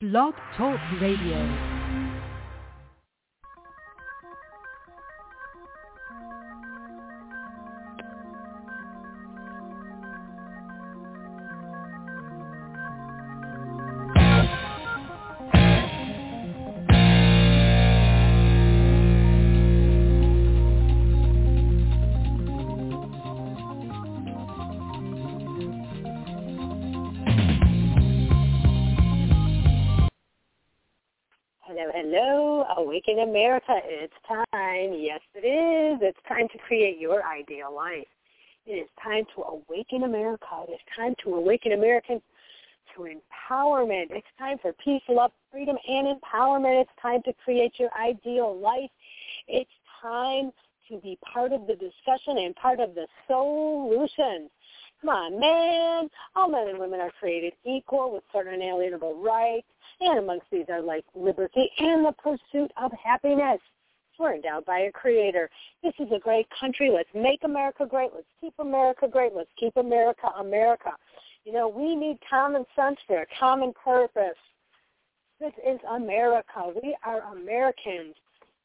Blog Talk Radio. Hello, Awaken America. It's time. Yes, it is. It's time to create your ideal life. It is time to awaken America. It is time to awaken Americans to empowerment. It's time for peace, love, freedom, and empowerment. It's time to create your ideal life. It's time to be part of the discussion and part of the solution. Come on, man. All men and women are created equal with certain inalienable rights, and amongst these are life, liberty, and the pursuit of happiness. We're endowed by a creator. This is a great country. Let's make America great. Let's keep America great. Let's keep America, America. You know, we need common sense there, common purpose. This is America. We are Americans,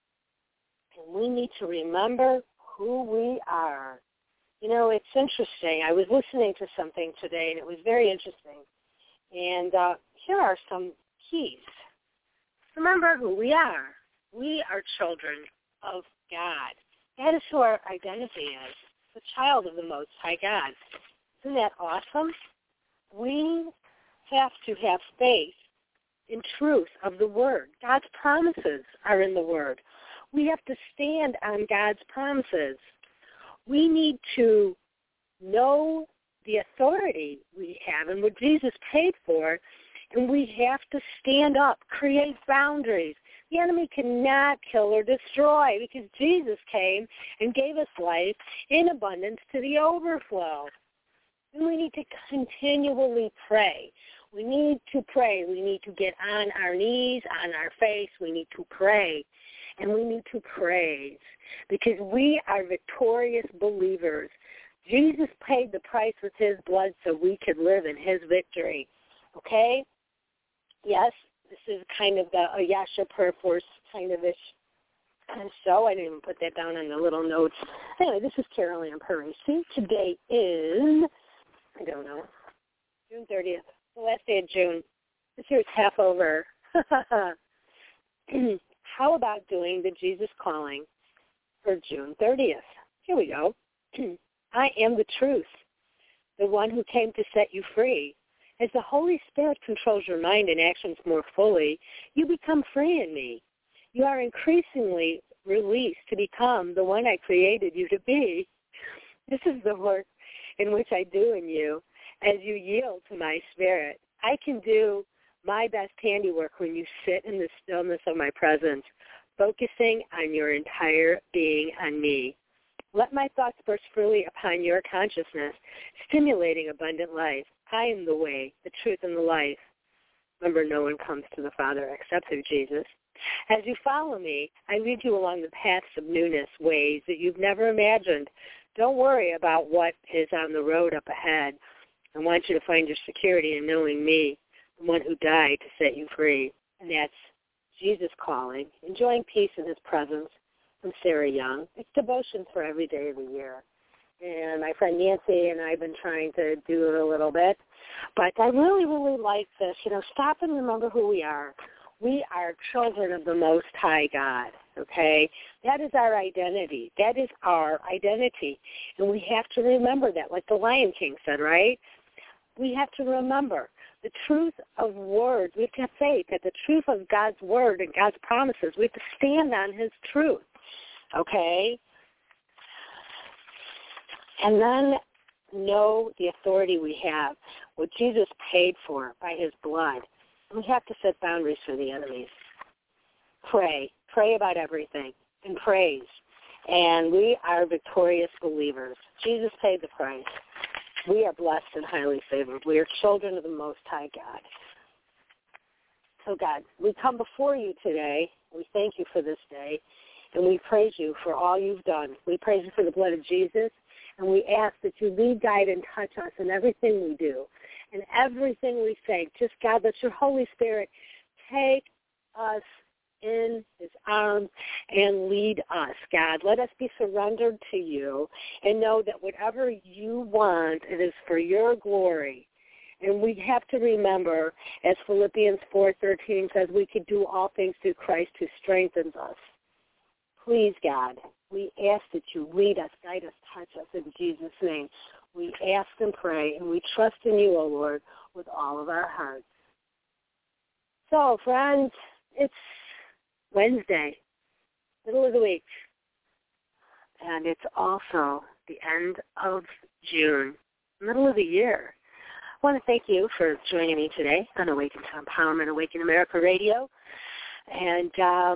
and we need to remember who we are. You know, it's interesting. I was listening to something today, and it was very interesting. And here are some keys. Remember who we are. We are children of God. That is who our identity is, the child of the Most High God. Isn't that awesome? We have to have faith in truth of the Word. God's promises are in the Word. We have to stand on God's promises. We need to know the authority we have and what Jesus paid for, and we have to stand up, create boundaries. The enemy cannot kill or destroy because Jesus came and gave us life in abundance to the overflow. And we need to continually pray. We need to pray. We need to get on our knees, on our face. We need to pray. And we need to praise because we are victorious believers. Jesus paid the price with his blood so we could live in his victory. Okay? Yes, this is kind of the Ayasha Prayer Force kind of-ish show. I didn't even put that down on the little notes. Anyway, this is Carol Ann Parisi. Today is, I don't know, June 30th, the last day of June. This year's half over. How about doing the Jesus Calling for June 30th? Here we go. I am the truth, the one who came to set you free. As the Holy Spirit controls your mind and actions more fully, you become free in me. You are increasingly released to become the one I created you to be. This is the work in which I do in you as you yield to my spirit. I can do my best handiwork when you sit in the stillness of my presence, focusing on your entire being on me. Let my thoughts burst freely upon your consciousness, stimulating abundant life. I am the way, the truth, and the life. Remember, no one comes to the Father except through Jesus. As you follow me, I lead you along the paths of newness, ways that you've never imagined. Don't worry about what is on the road up ahead. I want you to find your security in knowing me, the one who died to set you free. And that's Jesus Calling, enjoying peace in his presence, from Sarah Young. It's devotion for every day of the year. And my friend Nancy and I have been trying to do it a little bit. But I really, really like this. You know, stop and remember who we are. We are children of the Most High God, okay? That is our identity. That is our identity. And we have to remember that, like the Lion King said, right? We have to remember the truth of words. We have to have faith that the truth of God's word and God's promises, we have to stand on his truth, okay? And then know the authority we have, what Jesus paid for by his blood. We have to set boundaries for the enemies. Pray. Pray about everything and praise. And we are victorious believers. Jesus paid the price. We are blessed and highly favored. We are children of the Most High God. So, God, we come before you today. We thank you for this day, and we praise you for all you've done. We praise you for the blood of Jesus, and we ask that you lead, guide, and touch us in everything we do and everything we say. Just, God, let your Holy Spirit take us in his arms and lead us, God. Let us be surrendered to you and know that whatever you want, it is for your glory. And we have to remember, as Philippians 4:13 says, we can do all things through Christ who strengthens us. Please, God, we ask that you lead us, guide us, touch us in Jesus' name. We ask and pray, and we trust in you, O Lord, with all of our hearts. So, friends, it's Wednesday, middle of the week, and it's also the end of June, middle of the year. I want to thank you for joining me today on Awaken to Empowerment, Awaken America Radio. And,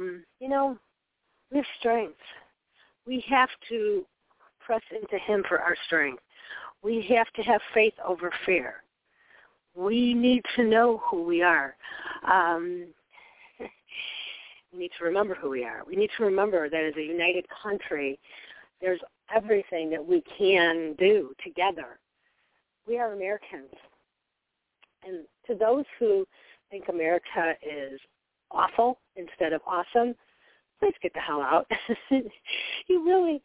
we have strength. We have to press into him for our strength. We have to have faith over fear. We need to know who we are. We need to remember who we are. We need to remember that as a united country, there's everything that we can do together. We are Americans. And to those who think America is awful instead of awesome, please get the hell out. You really,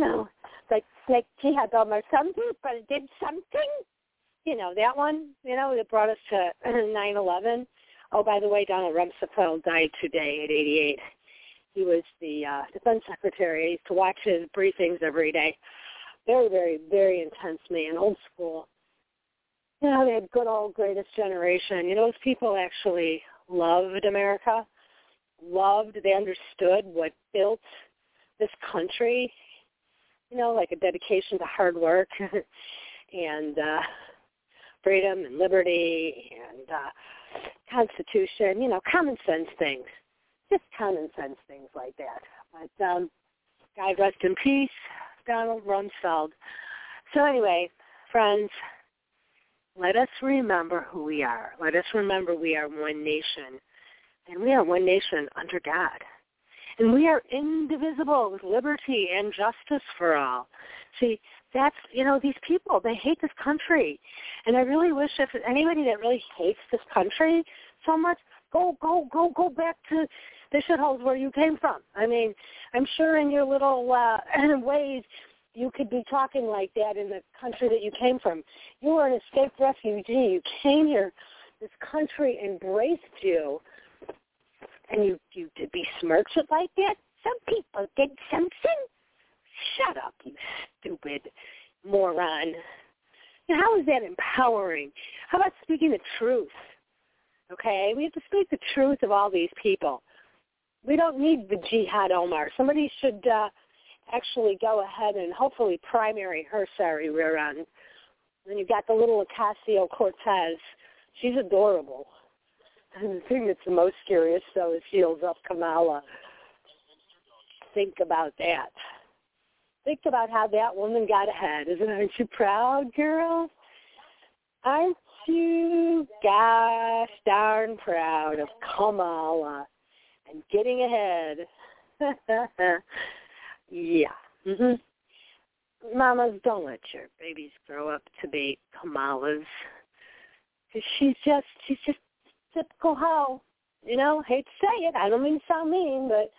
like jihad or something, but it did something. That one, that brought us to 9/11. Oh, by the way, Donald Rumsfeld died today at 88. He was the defense secretary. I used to watch his briefings every day. Very, very, very intense man, old school. They had good old greatest generation. Those people actually loved America, they understood what built this country, like a dedication to hard work and freedom and liberty and Constitution, common sense things, just common sense things like that. But God rest in peace, Donald Rumsfeld. So anyway, friends, let us remember who we are. Let us remember we are one nation, and we are one nation under God. And we are indivisible with liberty and justice for all. See, that's, these people, they hate this country. And I really wish if anybody that really hates this country so much, go back to the shitholes where you came from. I mean, I'm sure in your little ways you could be talking like that in the country that you came from. You were an escaped refugee. You came here. This country embraced you. And you did besmirch it like that? Some people did something? Shut up, you stupid moron. How is that empowering? How about speaking the truth? Okay? We have to speak the truth of all these people. We don't need the Jihad Omar. Somebody should actually go ahead and hopefully primary her sorry rear end. Then you've got the little Ocasio-Cortez. She's adorable. And the thing that's the most curious, though, is heels up Kamala. Think about that. Think about how that woman got ahead. Aren't you proud, girl? Aren't you gosh darn proud of Kamala and getting ahead? Yeah. Mm-hmm. Mamas, don't let your babies grow up to be Kamalas. 'Cause she's just typical hoe. Hate to say it. I don't mean to sound mean, but,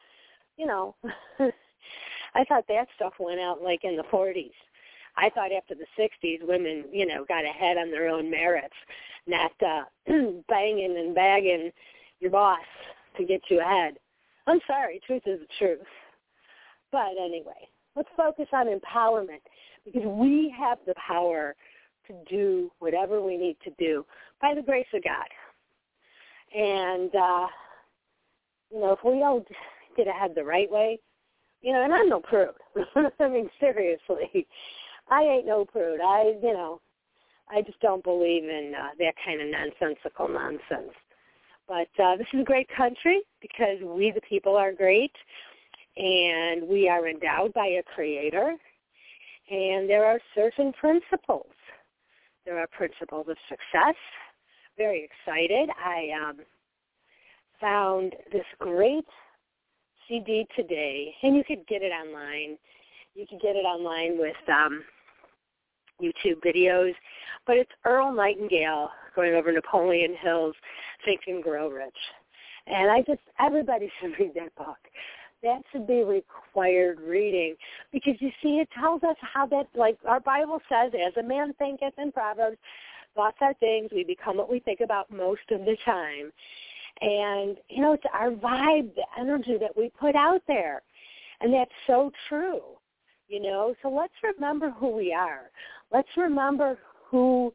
I thought that stuff went out like in the 40s. I thought after the 60s, women, got ahead on their own merits, not banging and bagging your boss to get you ahead. I'm sorry, truth is the truth. But anyway, let's focus on empowerment because we have the power to do whatever we need to do by the grace of God. And, if we don't get ahead the right way, and I'm no prude. I mean, seriously, I ain't no prude. I just don't believe in that kind of nonsensical nonsense. But this is a great country because we, the people, are great, and we are endowed by a creator, and there are certain principles. There are principles of success. Very excited. I found this great CD today, and you could get it online. You could get it online with YouTube videos, but it's Earl Nightingale going over Napoleon Hill's Think and Grow Rich. And everybody should read that book. That should be required reading because, you see, it tells us how that, like our Bible says, as a man thinketh in Proverbs, thoughts are things, we become what we think about most of the time. And, it's our vibe, the energy that we put out there. And that's so true, So let's remember who we are. Let's remember whose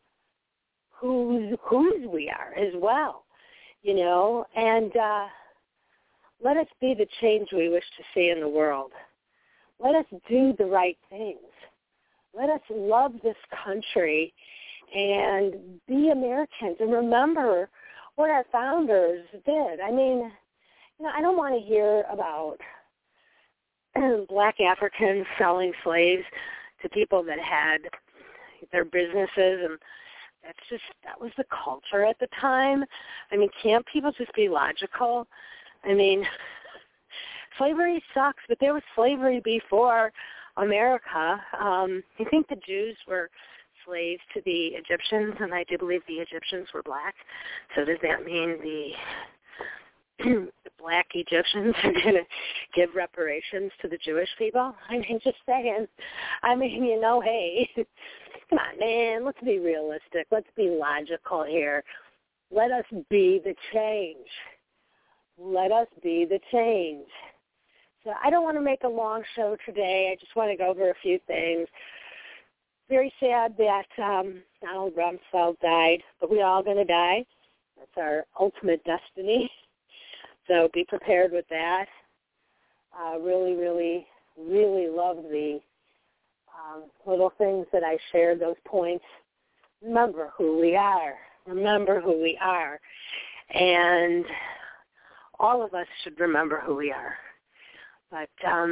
we are as well, and let us be the change we wish to see in the world. Let us do the right things. Let us love this country and be Americans and remember what our founders did. I mean, I don't want to hear about black Africans selling slaves to people that had their businesses, and that was the culture at the time. I mean, can't people just be logical? I mean, slavery sucks, but there was slavery before America. I think the Jews were slaves to the Egyptians, and I do believe the Egyptians were black. So does that mean the black Egyptians are going to give reparations to the Jewish people? I mean, just saying. I mean, hey, come on, man, let's be realistic. Let's be logical here. Let us be the change. Let us be the change. So I don't want to make a long show today. I just want to go over a few things. Very sad that Donald Rumsfeld died, but we're all going to die. That's our ultimate destiny. So be prepared with that. Really, really, really love the little things that I shared, those points. Remember who we are. Remember who we are. And all of us should remember who we are. But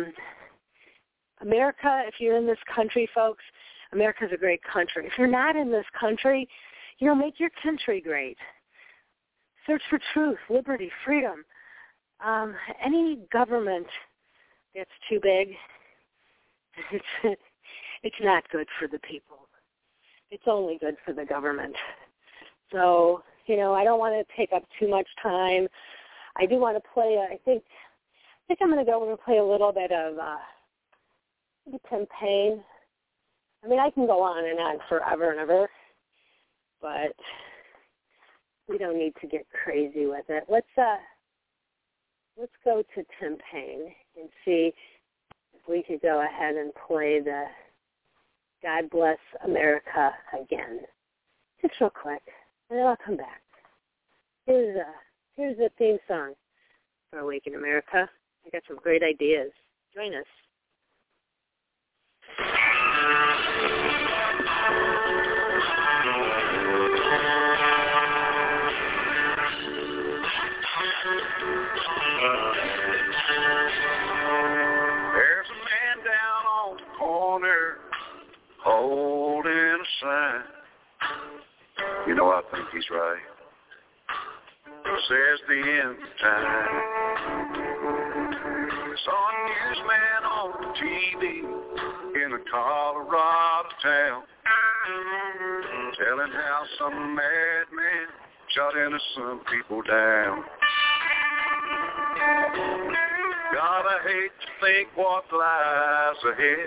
America, if you're in this country, folks, America's a great country. If you're not in this country, make your country great. Search for truth, liberty, freedom. Any government that's too big, it's not good for the people. It's only good for the government. So, I don't want to take up too much time. I do want to play, I think I'm going to go and play a little bit of Tim Payne. I mean, I can go on and on forever and ever, but we don't need to get crazy with it. Let's go to Tim Payne and see if we could go ahead and play the God Bless America again. Just real quick, and then I'll come back. Here's the theme song for Awaken America. I got some great ideas. Join us. There's a man down on the corner holding a sign. I think he's right. Says the end of time. Saw a newsman on TV in a Colorado town telling how some madman shot innocent people down. God, I hate to think what lies ahead.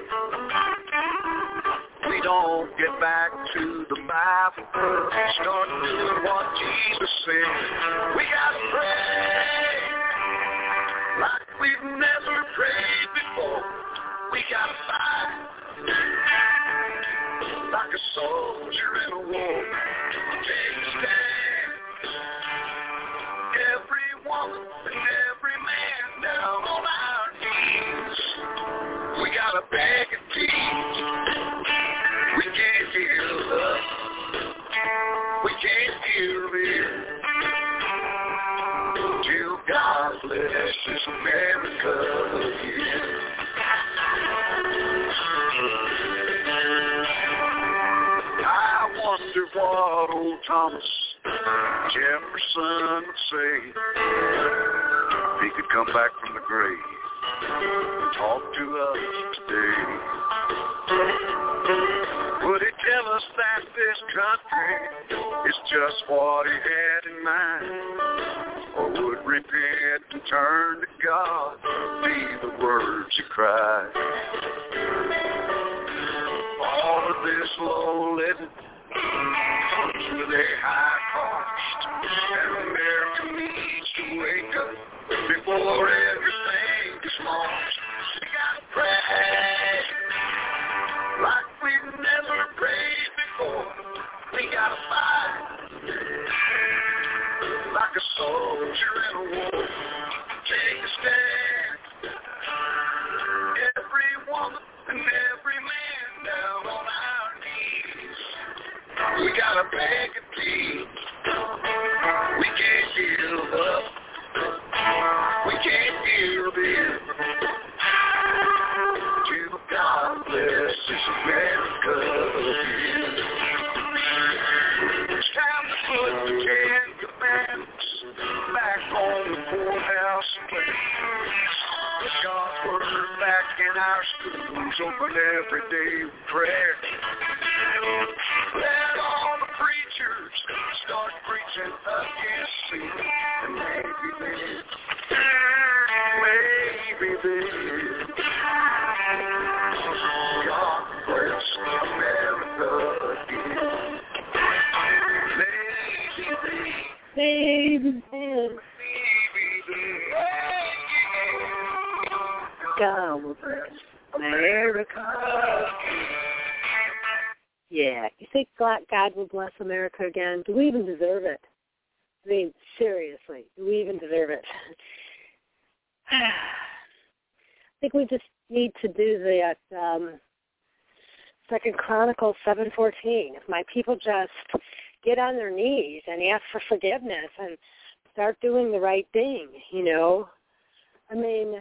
We don't get back to the Bible, start doing what Jesus said. We gotta pray like we've never prayed before. We gotta fight like a soldier in a war. Take a stand, every woman and every man down on our knees. We gotta beg and plead. We can't give up. We can't give in. Till God blesses America again. I wonder what old Thomas Jefferson would say if he could come back from the grave and talk to us today. Would he tell us that this country is just what he had in mind? or would repent and turn to God, be the words you cry. All of this low living comes with a high cost, and America needs to wake up before everything is lost. We gotta pray like we've never prayed before. We gotta fight like a soldier in a war. Take a stand, every woman and every man down on our knees. We gotta beg and plead. We can't give up. We can't give in. To God bless this America. It's time to put the Ten Commandments back on the courthouse plate. Put God's word back in our schools, open every day with prayer. Let all the preachers start preaching against sin. And maybe then, God bless America again. Maybe then. God will bless America. Yeah, you think God will bless America again? Do we even deserve it? I mean, seriously, do we even deserve it? I think we just need to do the 2 Chronicles 7:14. If my people just get on their knees and ask for forgiveness and start doing the right thing, you know. I mean,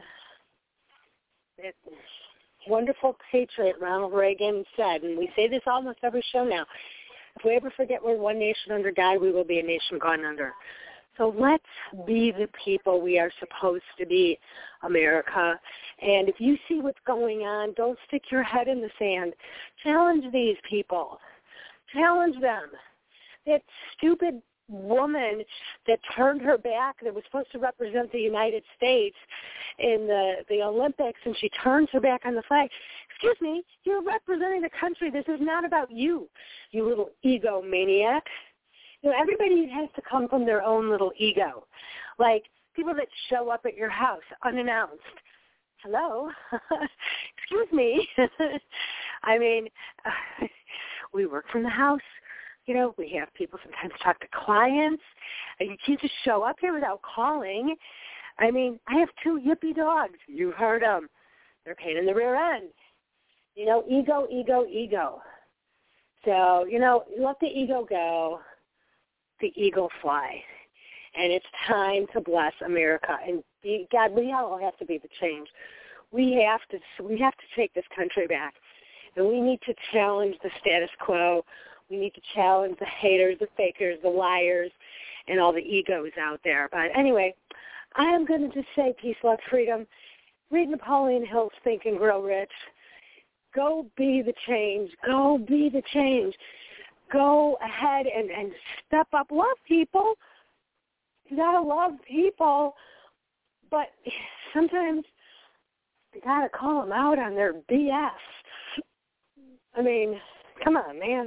wonderful patriot Ronald Reagan said, and we say this almost every show now, if we ever forget we're one nation under God, we will be a nation gone under. So let's be the people we are supposed to be, America. And if you see what's going on, don't stick your head in the sand. Challenge these people. Challenge them. That stupid woman that turned her back, that was supposed to represent the United States in the Olympics, and she turns her back on the flag. Excuse me, you're representing the country. This is not about you, you little egomaniac. You know, everybody has to come from their own little ego. Like people that show up at your house unannounced. Hello? Excuse me. I mean, we work from the house. You know, we have people sometimes talk to clients. You can't just show up here without calling. I mean, I have 2 yippy dogs. You heard them. They're a pain in the rear end. You know, ego, ego, ego. So, you know, let the ego go. The eagle fly. And it's time to bless America. And God, we all have to be the change. We have to take this country back. And we need to challenge the status quo. We need to challenge the haters, the fakers, the liars, and all the egos out there. But anyway, I am going to just say peace, love, freedom. Read Napoleon Hill's Think and Grow Rich. Go be the change. Go be the change. Go ahead and step up. Love people. You got to love people. But sometimes you got to call them out on their BS. I mean, come on, man.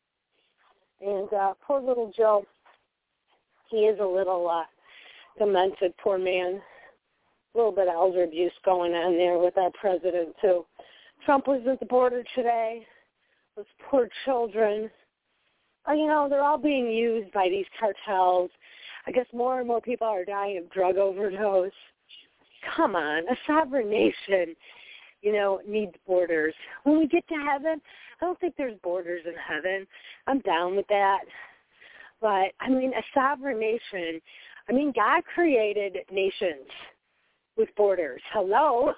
And poor little Joe, he is a little demented, poor man. A little bit of elder abuse going on there with our president, too. Trump was at the border today. Those poor children. You know, they're all being used by these cartels. I guess more and more people are dying of drug overdose. Come on, a sovereign nation, you know, needs borders. When we get to heaven, I don't think there's borders in heaven. I'm down with that. But, I mean, a sovereign nation, I mean, God created nations with borders. Hello?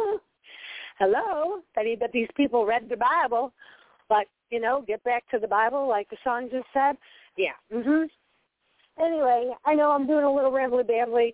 Hello? I bet these people read the Bible. But, you know, get back to the Bible like the song just said. Yeah. Anyway, I know I'm doing a little rambly-bambly.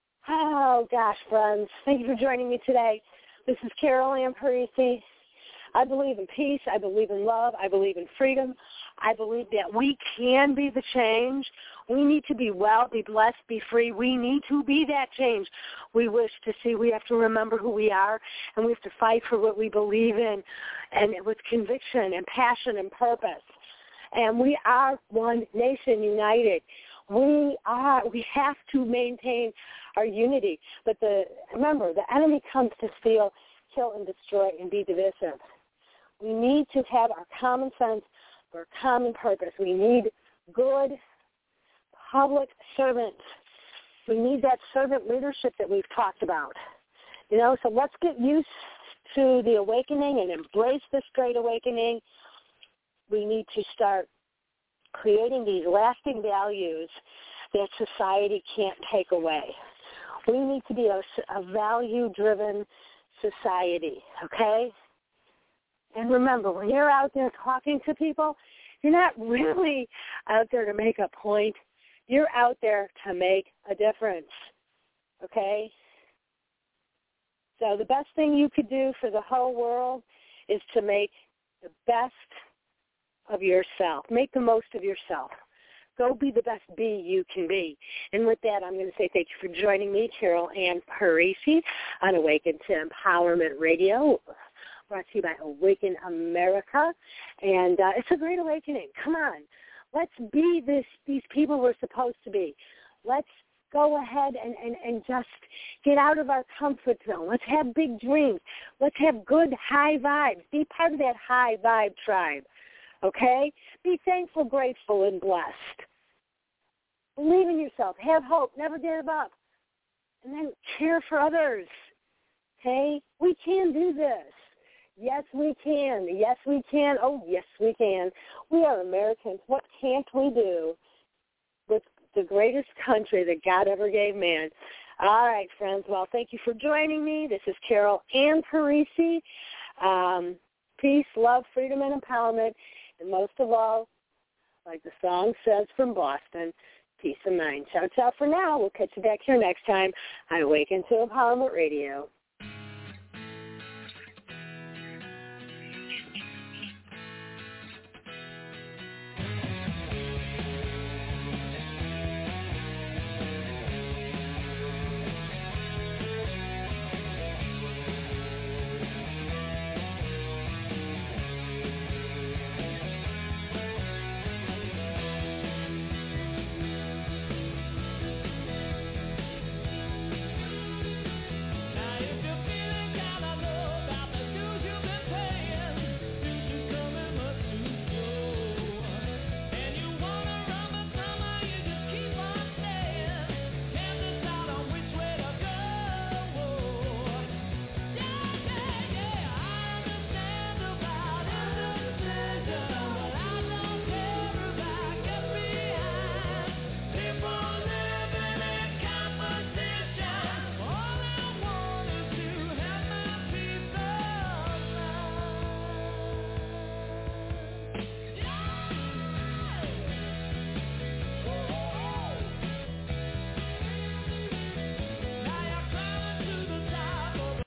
Oh, gosh, friends. Thank you for joining me today. This is Carol Ann Parisi. I believe in peace. I believe in love. I believe in freedom. I believe that we can be the change. We need to be well, be blessed, be free. We need to be that change we wish to see. We have to remember who we are, and we have to fight for what we believe in, and with conviction and passion and purpose. And we are one nation united. We have to maintain our unity. But remember, the enemy comes to steal, kill, and destroy and be divisive. We need to have our common sense for a common purpose. We need good public servants. We need that servant leadership that we've talked about. So let's get used to the awakening and embrace this great awakening. We need to start creating these lasting values that society can't take away. We need to be a value-driven society, okay? And remember, when you're out there talking to people, you're not really out there to make a point. You're out there to make a difference, okay? So the best thing you could do for the whole world is to make the best of yourself. Make the most of yourself. Go be the best bee you can be. And with that, I'm going to say thank you for joining me, Carol Ann Parisi, on Awaken to Empowerment Radio, brought to you by Awaken America. And it's a great awakening. Come on. Let's be these people we're supposed to be. Let's go ahead and just get out of our comfort zone. Let's have big dreams. Let's have good, high vibes. Be part of that high vibe tribe. Okay? Be thankful, grateful, and blessed. Believe in yourself. Have hope. Never give up. And then care for others. Okay? We can do this. Yes, we can. Yes, we can. Oh, yes, we can. We are Americans. What can't we do with the greatest country that God ever gave man? All right, friends. Well, thank you for joining me. This is Carol Ann Parisi. Peace, love, freedom, and empowerment. And most of all, like the song says from Boston, peace of mind. Ciao, ciao for now. We'll catch you back here next time on Awaken to Empowerment Radio.